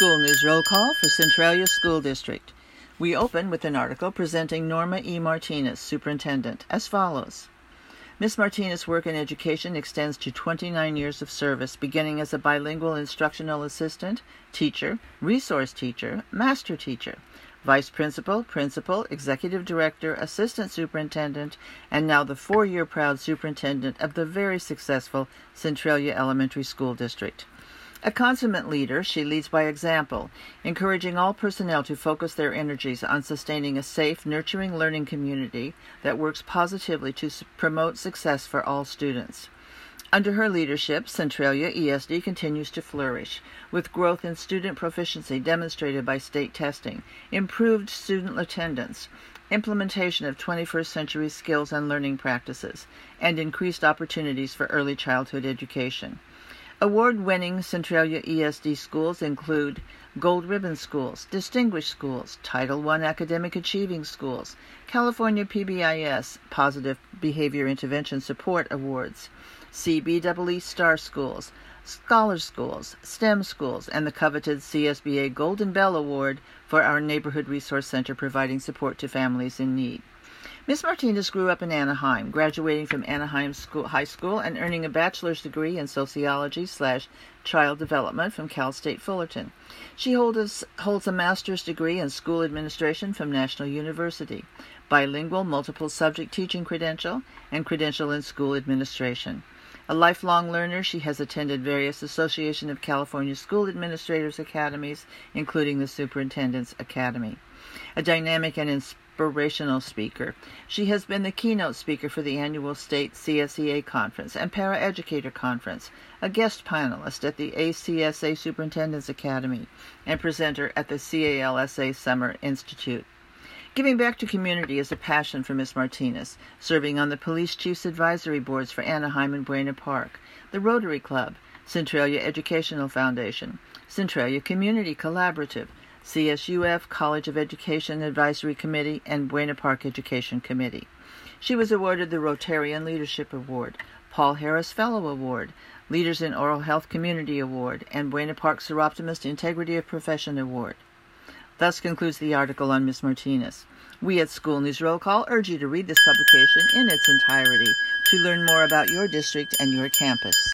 School News Roll Call for Centralia School District. We open with an article presenting Norma E. Martinez, Superintendent, as follows. Ms. Martinez's work in education extends to 29 years of service, beginning as a bilingual instructional assistant, teacher, resource teacher, master teacher, vice principal, principal, executive director, assistant superintendent, and now the 4-year proud superintendent of the very successful Centralia Elementary School District. A consummate leader, she leads by example, encouraging all personnel to focus their energies on sustaining a safe, nurturing learning community that works positively to promote success for all students. Under her leadership, Centralia ESD continues to flourish, with growth in student proficiency demonstrated by state testing, improved student attendance, implementation of 21st century skills and learning practices, and increased opportunities for early childhood education. Award-winning Centralia ESD schools include Gold Ribbon Schools, Distinguished Schools, Title I Academic Achieving Schools, California PBIS Positive Behavior Intervention Support Awards, CBEE Star Schools, Scholar Schools, STEM Schools, and the coveted CSBA Golden Bell Award for our Neighborhood Resource Center providing support to families in need. Ms. Martinez grew up in Anaheim, graduating from Anaheim High School and earning a bachelor's degree in sociology/child development from Cal State Fullerton. She holds a master's degree in school administration from National University, bilingual multiple subject teaching credential, and credential in school administration. A lifelong learner, she has attended various Association of California School Administrators Academies, including the Superintendent's Academy. A dynamic and inspirational speaker, she has been the keynote speaker for the annual State CSEA Conference and Paraeducator Conference, a guest panelist at the ACSA Superintendent's Academy, and presenter at the CALSA Summer Institute. Giving back to community is a passion for Ms. Martinez, serving on the Police Chiefs Advisory Boards for Anaheim and Buena Park, the Rotary Club, Centralia Educational Foundation, Centralia Community Collaborative, CSUF College of Education Advisory Committee, and Buena Park Education Committee. She was awarded the Rotarian Leadership Award, Paul Harris Fellow Award, Leaders in Oral Health Community Award, and Buena Park Seroptimist Integrity of Profession Award. Thus concludes the article on Ms. Martinez. We at School News Roll Call urge you to read this publication in its entirety to learn more about your district and your campus.